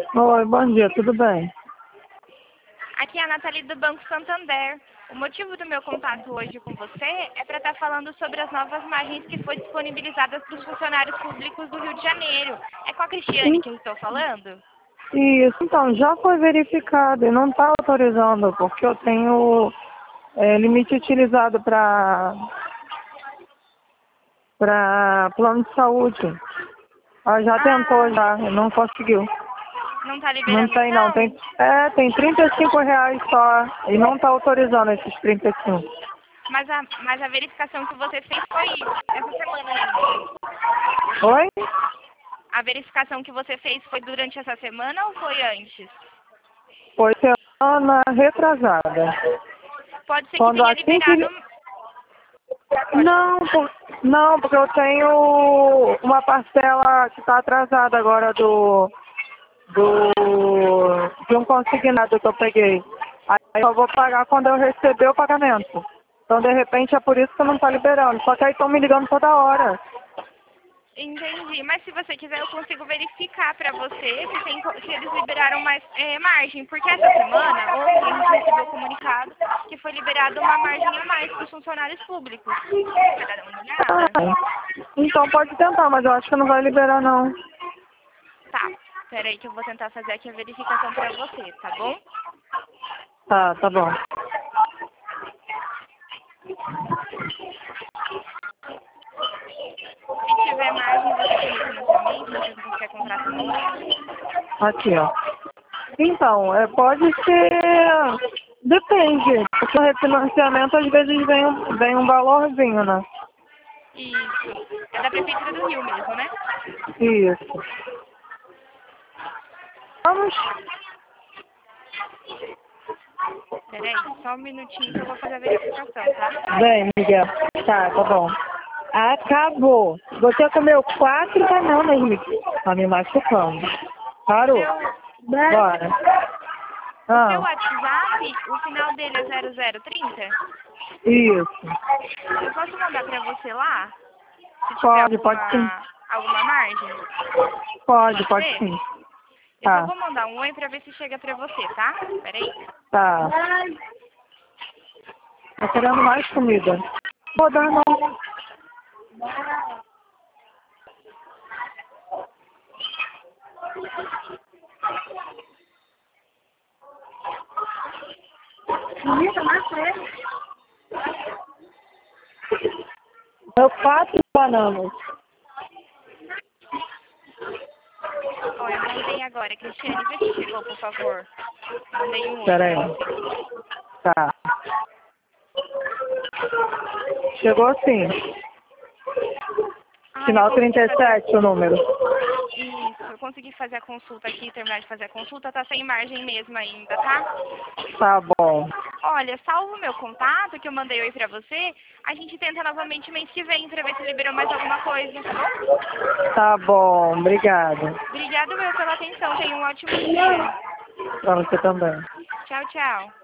Oi, bom dia, tudo bem? Aqui é a Nathalie do Banco Santander. O motivo do meu contato hoje com você é para estar falando sobre as novas margens que foram disponibilizadas para os funcionários públicos do Rio de Janeiro. É com a Cristiane Sim, que eu estou falando? isso, então, já foi verificado e não está autorizando, porque eu tenho limite utilizado para plano de saúde. Ela já tentou, Ah, já, e não conseguiu. não está Não liberando tem, não. então? Tem R$ 35 só e não está autorizando esses 35. Mas a verificação que você fez foi essa semana ainda. Oi? A verificação que você fez foi durante essa semana ou foi antes? Foi semana retrasada. Pode ser que Quando tenha assim que... liberado. Pode falar. Não, não, porque eu tenho uma parcela que está atrasada agora de um consignado que eu peguei. Aí eu vou pagar quando eu receber o pagamento. Então, de repente, é por isso que não está liberando. Só que aí estão me ligando toda hora. Entendi, mas se você quiser eu consigo verificar para você se eles liberaram mais margem, porque essa semana, ontem, a gente recebeu o comunicado que foi liberada uma margem a mais para os funcionários públicos. Quer dar uma olhada? Então pode tentar, mas eu acho que não vai liberar, não. Tá, peraí que eu vou tentar fazer aqui a verificação para você, tá bom? Tá bom. Se tiver margem, você quer refinanciamento, você quer contrato novo? Aqui, ó. Então, pode ser... Depende, porque o refinanciamento às vezes vem um valorzinho, né? Isso, é da Prefeitura do Rio mesmo, né? Isso. Vamos. Peraí, só um minutinho que eu vou fazer a verificação, tá? Bem, Miguel. Tá bom. Acabou. Você comeu 4 bananas, Miguel. Tá me machucando. O Parou. seu, Bora. o seu Ah, WhatsApp, o final dele é 0030? isso. Eu posso mandar pra você lá, se tiver Pode sim. alguma margem? Pode Pode ser? sim. Eu só Tá, vou mandar um oi pra ver se chega pra você, tá? Peraí. tá. Tá querendo mais comida? Vou dar não. Comida mais fresca. Deu 4 bananas. Olha, mandei agora. Cristiane, vê se chegou, por favor. Mandei um oi Pera pra aí. você. Tá. Chegou sim. Ah, eu Final consegui fazer 37 o número. isso. Eu consegui fazer a consulta aqui, terminar de fazer a consulta. Tá sem margem mesmo ainda, tá? Tá bom. Olha, salva o meu contato, que eu mandei oi pra você. A gente tenta novamente mês que vem pra ver se liberou mais alguma coisa, tá bom? Tá bom. Obrigada. Obrigada, meu, pela atenção. Tenha um ótimo dia. Pra você também. Tchau, tchau.